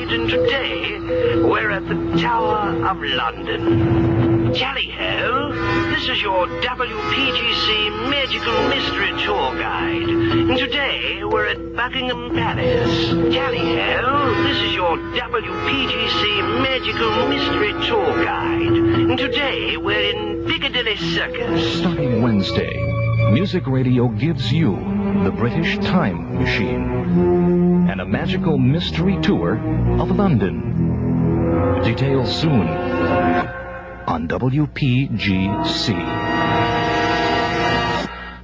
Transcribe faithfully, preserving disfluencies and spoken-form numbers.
Guide, and today we're at the Tower of London. Tally-ho, this is your W P G C Magical Mystery Tour Guide, and today we're at Buckingham Palace. Tally-ho, this is your W P G C Magical Mystery Tour Guide, and today we're in Piccadilly Circus. Starting Wednesday, Music Radio gives you the British Time Machine and a magical mystery tour of London. Details soon on W P G C.